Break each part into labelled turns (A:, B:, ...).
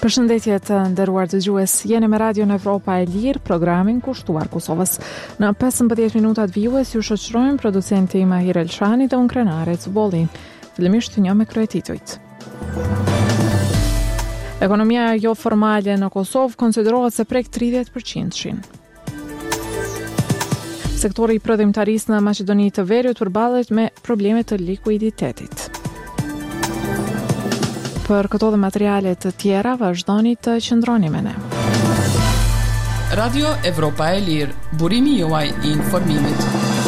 A: Përshëndetje të nderuar dëgjues, jeni me Radio Evropa e Lirë, programin kushtuar Kosovës. Në 15 minutat vijues ju shoqërojmë producenti Mahir Elshani dhe unë Krenare Cubolli. Fillimisht një me kryetitujt. Ekonomia jo formale në Kosovë konsiderohet se prek 30%. Sektori i prodhimtarisë në Maqedoni të Veriut përballet me probleme të likuiditetit. Për këto dhe materiale të tjera, vazhdoni të qëndroni me ne.
B: Radio Evropa e Lirë, burimi juaj I informimit.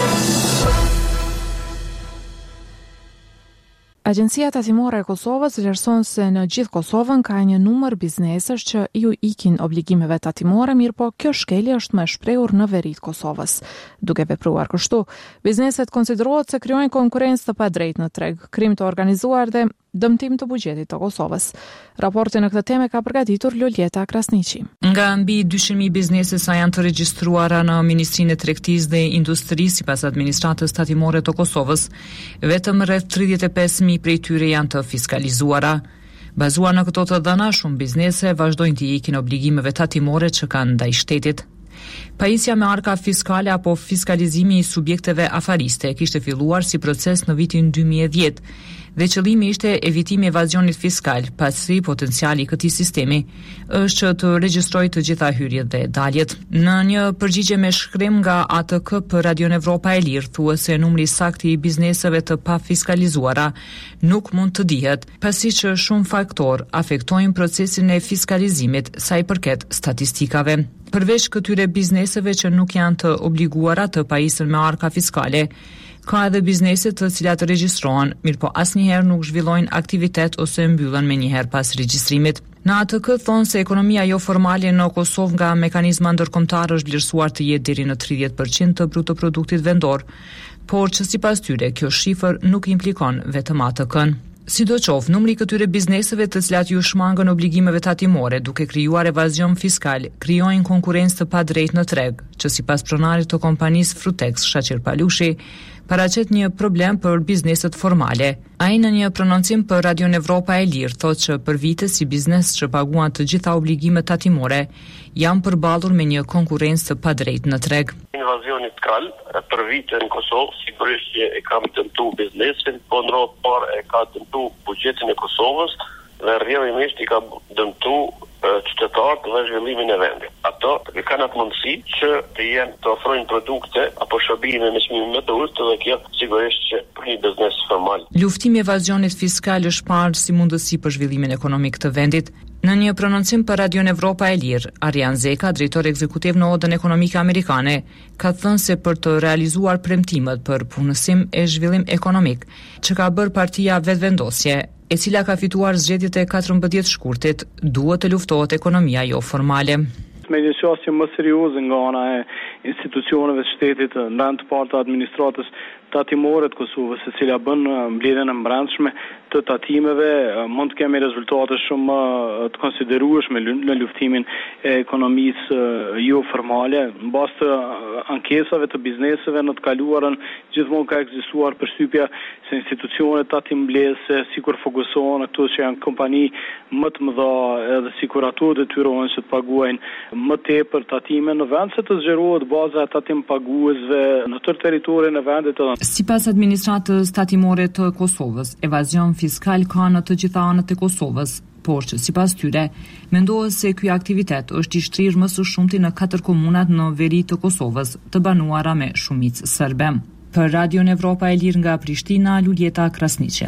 A: Agjencia Tatimore e Kosovës vlerëson se në gjithë Kosovën ka një numër biznesesh që ju ikin obligimeve tatimore, mirë po kjo shkelje është më e shprehur në veri të Kosovës. Duke vepruar kështu, bizneset konsiderohet se krijojnë konkurrencë të padrejtë në treg, krim të organizuar dhe dëmtim të buxhetit të Kosovës. Raportin në këtë temë ka përgatitur Loleta Krasniqi.
C: Nga mbi 200.000 biznese sa janë të regjistruara në Ministrinë e Tregtisë dhe Industrisë sipas administratës tatimore të Kosovës, vetëm rreth 35.000 prej tyre janë të fiskalizuara. Bazuar në këto të dhëna, shumë biznese vazhdojnë të ikin obligimeve tatimore që kanë ndaj shtetit. Pajisja me arka fiskale apo fiskalizimi I subjekteve afariste kishte filluar si proces në vitin 2010 dhe qëllimi ishte evitimi evazionit fiskal, pasi potenciali I këtij sistemi është që të regjistrojë të gjitha hyrjet dhe daljet. Në një përgjigje me shkrim nga ATK për Radio Evropa e Lirë, thuhet se numri saktë I bizneseve të pafiskalizuara nuk mund të dihet, pasi që shumë faktorë afektojnë procesin e fiskalizimit sa I përket statistikave. Përveç këtyre bizneseve që nuk janë të obliguara të pajisen me arka fiskale, ka edhe biznese të cilat regjistrohen, mirë po asnjëherë nuk zhvillojnë aktivitet ose mbyllen menjëherë pas regjistrimit. Në ATK thonë se ekonomia jo formale në Kosovë nga mekanizma ndërkombëtar është vlerësuar të jetë deri në 30% të brutoproduktit vendor, por që sipas tyre kjo shifër nuk implikon vetëm ATK-n. Sidoqoftë, numri I këtyre bizneseve të cilat ju shmangën obligimeve tatimore duke krijuar evazion fiskal, krijojnë konkurrencë të padrejtë në treg, që sipas pronarit të kompanisë Frutex Shaqir Palushi, paraqet një problem për bizneset formale. Ai në një prononcim për Radio Evropa e Lirë thotë që për vite si biznes që paguan të gjitha obligimet tatimore, janë përballur me një konkurrencë të padrejtë në treg.
D: Invazioni fiskal për vite në Kosovë sigurisht që e kam dëmtu biznesin, po në rreth parë e ka dëmtu buxhetin e Kosovës dhe rrjedhimisht I ka dëmtu qytetarët dhe zhvillimin e vendit. Ato kanë atë mundësi që të jenë të ofrojnë produkte apo shërbime me çmime të ulët dhe kjo sigurisht që për një biznes formal.
C: Luftimi I evazionit fiskal është parë si mundësi për zhvillimin ekonomik të vendit. Në një prononcim për Radio Evropa e Lirë, Arjan Zeka, drejtor ekzekutiv në Odën Ekonomike Amerikane, ka thënë se për të realizuar premtimet për punësim e zhvillim ekonomik, që ka bërë partia vetëvendosje, e cila ka fituar zgjedhjet e 14 shkurtit, duhet të luftohet ekonomia jo formale.
E: Me një qasje më serioze nga ana e institucioneve të shtetit në anë të parë të administratës tatimore të Kosovës, e cila bën mbledhjen e brendshme të tatimeve, mund të kemi rezultate shumë të konsiderueshme në luftimin e ekonomisë jo formale. Mbas të ankesave të bizneseve në të kaluarën, gjithmonë ka ekzistuar përshtypja se institucionet tatimblese sikur fokusohen ato që janë kompani më të mëdha edhe sikur ato detyrohen që të paguajnë më tepër tatime në vend se të zgjerohet baza e tatim paguesve në tërë territorin e vendit.
C: Sipas administratës tatimore të Kosovës, evazion fiskal ka në të gjitha anët e Kosovës, por që sipas tyre, mendohet se ky aktivitet është I shtrirë më së shumti në 4 komunat në veri të Kosovës, të banuara me shumicë serbe. Për Radio Evropa e Lirë nga Prishtina, Loleta Krasniqi.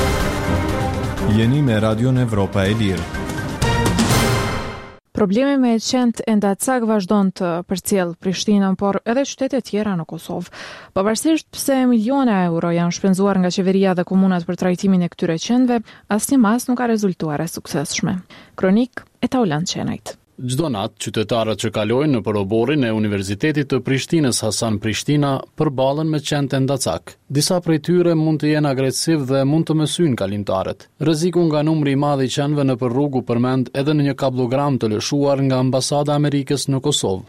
F: Jeni me Radio Evropa e Lirë.
A: Problemi me qend e Ndacak vazhdon të përcjell Prishtinën, por edhe qytete tjera në Kosovë. Pavarësisht pse miliona euro janë shpenzuar nga qeveria dhe komunat për trajtimin e këtyre qendve, asnjë mas nuk ka rezultuar e suksesshme. Kronik e Taulant Qenajt.
G: Çdo natë, qytetarët që kalojnë në oborin e Universitetit të Prishtinës Hasan Prishtina përballen me qend e Ndacak. Disa prej tyre mund të jenë agresiv dhe mund të mësyjnë kalimtarët. Rreziku nga numri I madh I qenve nëpër rrugë përmend edhe në një kablogram të lëshuar nga Ambasada e Amerikës në Kosovë.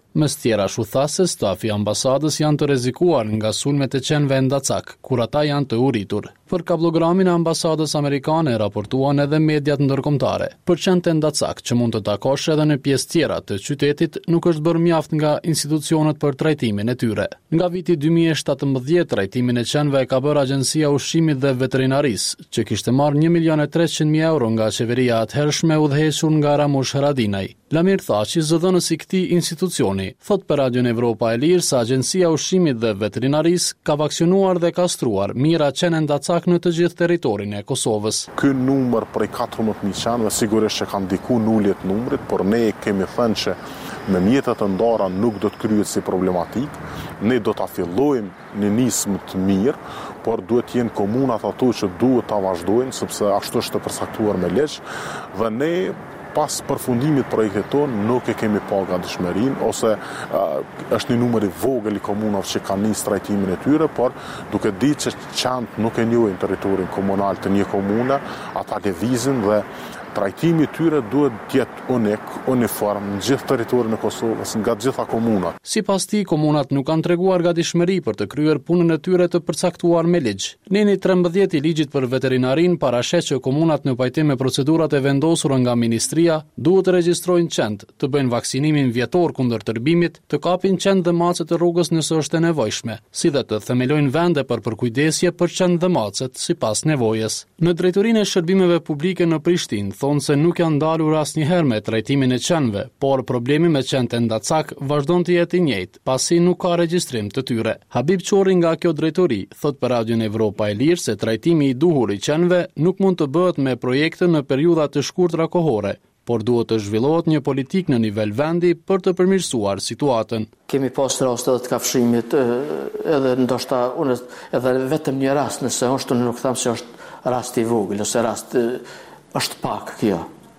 G: Mes tjera shuthases, stafi ambasadës janë të rrezikuar nga sulmet e qenve ndacak, kur ata janë të uritur. Për kablogramin e ambasadës amerikane raportuan edhe mediat ndërkombëtare. Për qenë ndacak që mund të takosh edhe në pjesë tjera të qytetit, nuk është bërë mjaft nga institucionet për trajtimin e tyre. Nga viti 2017, trajtimin e qenve ka bërë Agjencia Ushqimit dhe Veterinarisë, që kishte marrë 1.300.000 euro nga qeveria atëhershme udhëhequr nga Ramush Haradinaj. Lamir Thaçi, zëdhënës i këtij institucioni, thot për Radion Evropa e Lirë se Agjencia Ushqimit dhe Veterinarisë ka vaksionuar dhe kastruar mijëra qenë ndacak në të gjithë territorin e Kosovës.
H: Ky numër prej 14.000 qenëve sigurisht që kanë ndikuar në uljet numrit, por ne kemi thënë që me mjetet të ndara nuk do të kryhet si problematik. Ne do ta fillojmë në nismë të mirë, por duhet të jenë komunat ato që duhet ta vazhdojnë, sepse ashtu është përcaktuar me ligj, dhe ne pas përfundimit projektit tonë nuk e kemi pa gatishmërinë, ose është një numër i vogël i komunave që kanë nisë trajtimin e tyre, por duke ditë që qenët nuk e njohin territorin komunal të një komune, ata lëvizin dhe trajtimi i tyre duhet të jetë unik, uniform në gjithë territorin e Kosovës, nga të gjitha komunat.
G: Sipas tij, komunat nuk kanë treguar gatishmëri për të kryer punën e tyre të përcaktuar me ligj. Neni 13 i ligjit për veterinarin parashet që komunat në pajtim me procedurat e vendosura nga ministria duhet të regjistrojnë qend, të bëjnë vaksinimin vjetor kundër tërbimit, të kapin qend dhe macet të rrugës nëse është e nevojshme, si dhe të themelojnë vende për përkujdesje për qend dhe macet sipas nevojës. Në drejtorinë e shërbimeve publike në Prishtinë thonë se nuk janë ndalur asnjëherë me trajtimin e qenëve, por problemi me qenë të ndacak vazhdon të jetë i njëjtë, pasi nuk ka regjistrim të tyre. Habib Çorri nga kjo drejtori thot për Radion Evropa e Lirë se trajtimi i duhur i qenëve nuk mund të bëhet me projekte në periudha të shkurtra kohore, por duhet të zhvillohet një politik në nivel vendi për të përmirësuar situatën.
I: Kemi pas raste të kafshimit, edhe ndoshta unë edhe vetëm një rast, nëse është unë nuk them se është rast i vogël ose rast është pak kjo.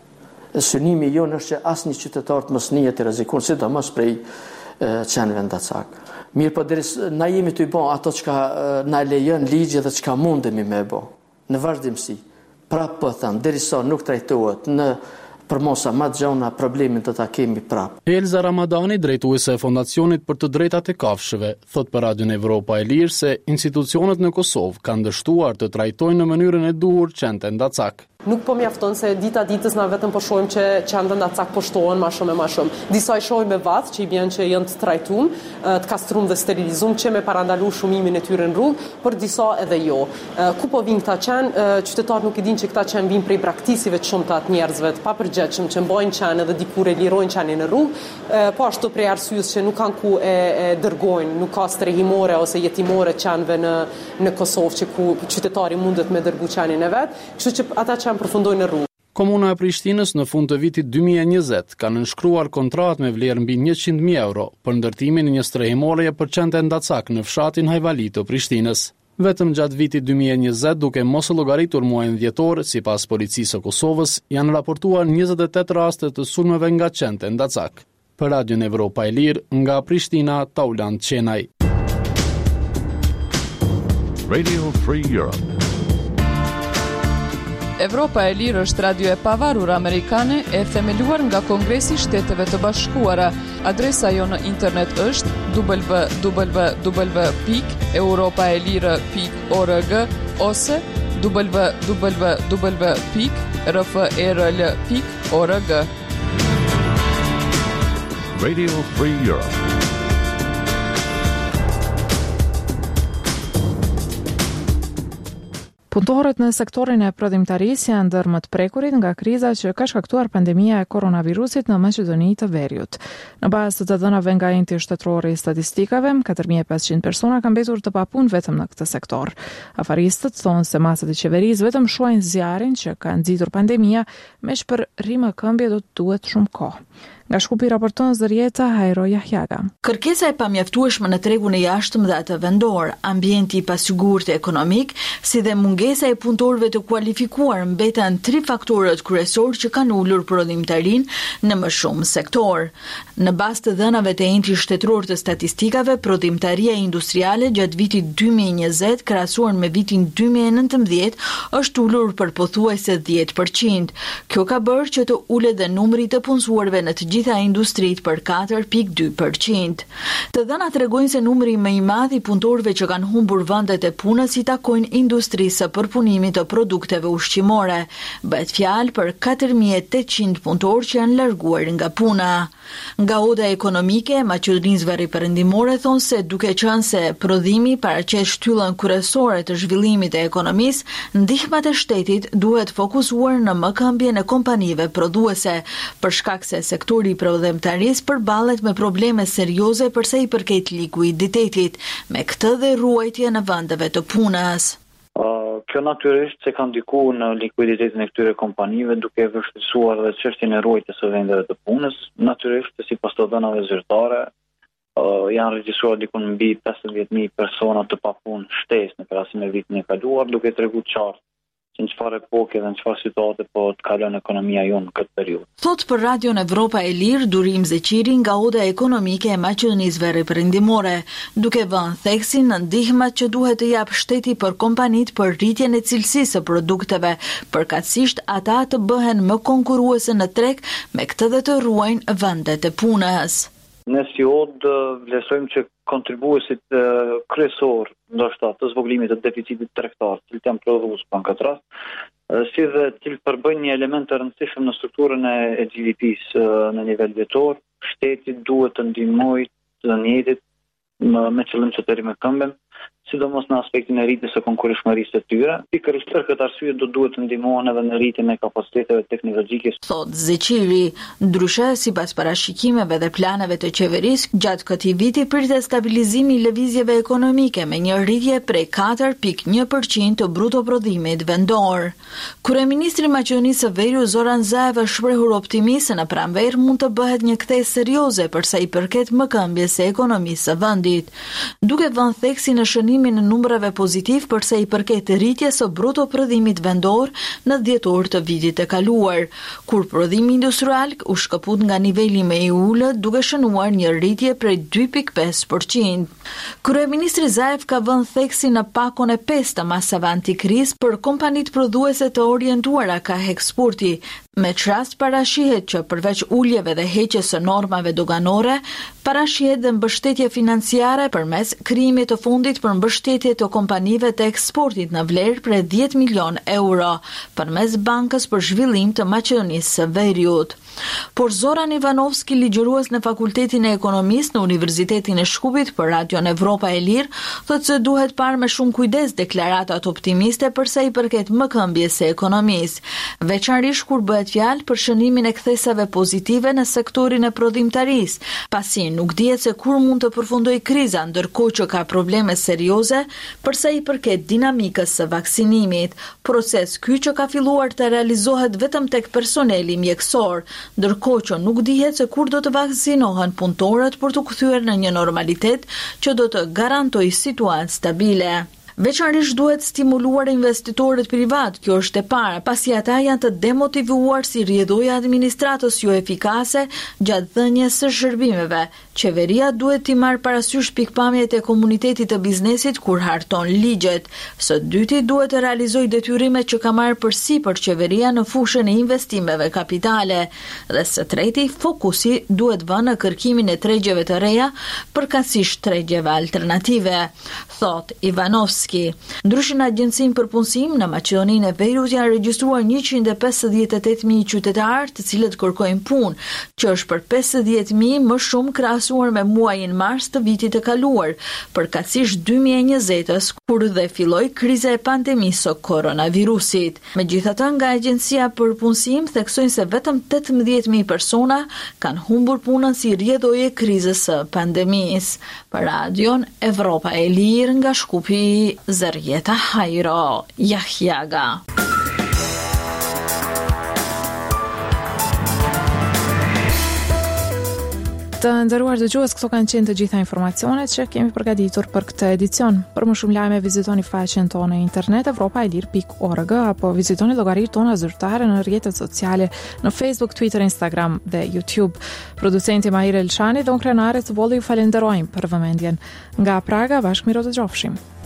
I: Synimi jonë është që asnjë qytetar të mos njihet të rrezikon, sidomos prej qenëve ndacak. Mirë, po na jemi të bë ato që na lejon ligji dhe çka mundemi me bë. Në vazhdimsi. Prapë po them, derisa nuk trajtohet në përmosa ma gjona problemin të ta kemi prap.
G: Elza Ramadani, drejtuese e Fondacionit për të drejtat e kafshëve, thot për Radion Evropa e Lirë se institucionet në Kosovë kanë dështuar të trajtojnë në mënyrën e duhur qenët ndacak.
J: Nuk po mjafton se dita ditës na vetëm po shohim që qenët ndacak po shtohen më shumë e më shumë. Disa i shohim me vath që i bën që janë të trajtuar, të kastruar dhe sterilizuar që me parandaluar shumimin e tyre në rrugë, por disa edhe jo. Ku po vinë këta qenë? Qytetarët nuk e dinë që këta qenë vinë prej braktisive të shumta të njerëzve të papërgjegjshëm që mbajnë qenë dhe dikur e lirojnë qenin në rrugë, po ashtu prej arsyes që nuk kanë ku e dërgojnë, nuk ka strehimore ose jetimore qenëve në Kosovë që ku qytetari mundet me dërgu qenin e vet, kështu që ata përfundojnë në rrugë.
G: Komuna e Prishtinës në fund të vitit 2020 ka nënshkruar kontratë me vlerë mbi 100.000 euro për ndërtimin e një strehimoreje për qenët ndacak në fshatin Hajvali të Prishtinës. Vetëm gjatë vitit 2020, duke mos llogaritur muajin dhjetor, sipas Policisë së Kosovës, janë raportuar 28 raste të sulmeve nga qenët ndacak. Për Radion Evropa e Lirë, nga Prishtina, Tauland Qenaj.
K: Radio Free Europe.
B: Evropa e Lirë është radio e pavarur amerikane e themeluar nga Kongresi i Shteteve të Bashkuara. Adresa jo në internet është www.europaelire.org ose www.rferl.org.
K: Radio Free Europe.
A: Punëtorët në sektorin e prodhimtarisë janë ndër më të prekurit nga kriza që ka shkaktuar pandemia e koronavirusit në Maqedoni të Veriut. Në bazë të dhënave nga enti shtetëror i statistikave, 4.500 persona kanë mbetur të papunë vetëm në këtë sektor. Afaristët thonë se masat e qeverisë vetëm shohin zjarrin që ka nxitur pandemia, meq për rrimë këmbje do të duhet shumë kohë. Nga Shkupi raporton Zërieta Hajro Jahjaga.
L: Kërkesa e pamjaftueshme në tregun e jashtëm dhe atë vendor, ambienti i pasigurt ekonomik, si dhe mungesa e punëtorëve të kualifikuar mbeten 3 faktorët kryesorë që kanë ulur prodhimtarinë në më shumë sektor. Në bazë të dhënave të enti shtetëror të statistikave, prodhimtaria industriale gjatë vitit 2020 krahasuar me vitin 2019 është ulur për pothuajse 10%. Kjo ka bërë që të ulet dhe numri të punësuarve në të gjithë gjitha industrit për 4.2%. Të dhënat tregojnë se numri më i madh i punëtorëve që kanë humbur vendet e punës i takojnë industrisë së përpunimit të produkteve ushqimore. Bëhet fjalë për 4.800 punëtorë që janë larguar nga puna. Nga oda ekonomike e Maqedonisë Veriperëndimore thonë se duke qenë se prodhimi paraqet shtyllën kryesore të zhvillimit të ekonomisë, ndihmat e shtetit duhet fokusuar në mëkëmbjen e kompanive prodhuese, për shkak se sektori i prodhimtarisë përballet me probleme serioze për sa i përket likuiditetit, me këtë dhe ruajtje në vendeve të punës.
M: Kjo natyrisht se ka ndikuar në likuiditetin e këtyre kompanive duke vështirësuar edhe çështjen e ruajtjes së vendeve të punës. Natyrisht sipas të dhënave zyrtare janë regjistruar diku mbi 50.000 persona të papunë shtesë në krahasim me vitin e kaluar, duke treguar qartë se në çfarë epoke dhe në çfarë situate po të kalon ekonomia jonë në këtë periudhë.
L: Thot për Radion Evropa e Lirë Durim Zeqiri nga oda ekonomike e Maqedonisë Veriperëndimore, duke vënë theksin në ndihmat që duhet të jap shteti për kompanitë për rritjen e cilësisë së produkteve, përkatësisht ata të bëhen më konkurruese në treg, me këtë dhe të ruajnë vendet e punës.
M: Ne si odë vlerësojmë që kontribuesit kryesor ndoshta të zvogëlimit të deficitit tregtar, cilët janë prodhues në këtë rast, si dhe cilët përbëjnë një element të rëndësishëm në strukturën e GDP-s në nivel vjetor, shteti duhet të ndihmojë të njëjtit me qëllim që të rimëkëmbem, sidomos në aspektin e rritjes së konkurrentshmërisë së tyre. Pikërisht për këtë arsye duhet të ndihmohen edhe në rritjen e kapaciteteve teknologjike.
L: Thot Zeqiri, ndryshe sipas parashikimeve dhe planeve të qeverisë, gjatë këtij viti pritet stabilizimi i lëvizjeve ekonomike me një rritje prej 4.1% të bruto prodhimit vendor. Kryeministri i Maqedonisë së Veriut Zoran Zaev është shprehur optimist se në pranverë mund të bëhet një kthesë serioze për sa i përket mëkëmbjes së ekonomisë së vendit, duke vënë theksi në shënimin e numrave pozitiv për sa i përket rritjes së bruto prodhimit vendor në dhjetor të vitit të kaluar, kur prodhimi industrial u shkëput nga niveli më i ulët duke shënuar një rritje prej 2.5%. Kryeministri Zaev ka vënë theksi në pakon e 5 të masave antikrizë për kompanitë prodhuese të orientuara ka eksporti, me çrast parashihet që përveç uljeve dhe heqjes së normave doganore, parashihet dhe mbështetje financiare përmes krijimit të fundit për mbështetje të kompanive të eksportit në vlerë prej 10 milion euro përmes Bankës për Zhvillim të Maqedonisë së Veriut. Por Zoran Ivanovski, ligjërues në Fakultetin e Ekonomisë në Universitetin e Shkupit për Radion Evropa e Lirë, thotë se duhet parë me shumë kujdes deklaratat optimiste për sa i përket mëkëmbjes së ekonomisë, veçanërisht kur bëhet fjalë për shënimin e kthesave pozitive në sektorin e prodhimtarisë, pasi nuk dihet se kur mund të përfundojë kriza, ndërkohë që ka probleme serioze për sa i përket dinamikës së vaksinimit, proces ky që ka filluar të realizohet vetëm tek personeli mjekësor, ndërkohë që nuk dihet se kur do të vaksinohen punëtorët për të kthyer në një normalitet që do të garantojë situatë stabile. Veçanërisht duhet stimuluar investitorët privat, kjo është e para, pasi ata janë të demotivuar si rrjedhoja e administratës jo efikase gjatë dhënies së shërbimeve. Qeveria duhet t'i marrë parasysh pikpamjet e komunitetit të biznesit kur harton ligjet. Së dyti duhet të realizojë detyrimet që ka marrë përsipër qeveria në fushën e investimeve kapitale. Dhe së treti, fokusi duhet vënë në kërkimin e tregjeve të reja, përkatësisht tregjeve alternative, thot Ivanovski. Ndryshe në Agjencinë për Punësim në Maqedoninë e Veriut janë regjistruar 158.000 qytetarë të cilët kërkojnë punë, që është për 50.000 më shumë krahasuar me muajin mars të vitit të kaluar, përkatësisht 2020-s, kur dhe filloi kriza e pandemisë së koronavirusit. Megjithatë, nga Agjencia për Punësim theksojnë se vetëm 18.000 persona kanë humbur punën si rrjedhojë e krizës së pandemisë. Për Radion Evropa e Lirë nga Shkupi, Zërjeta Hajro, Jahjaga.
A: Të nderuar dëgjues, këto kanë qenë të gjitha informacionet që kemi përgatitur për këtë edicion. Për më shumë lajme vizitoni faqen tonë në internet evropaelir.org apo vizitoni llogaritë tona zyrtare në rrjetet sociale në Facebook, Twitter, Instagram dhe YouTube. Producenti Mahir Elshani dhe unë krenare të bolli ju falenderojmë për vëmendjen. Nga Praga, bashkë miro të gjofshim.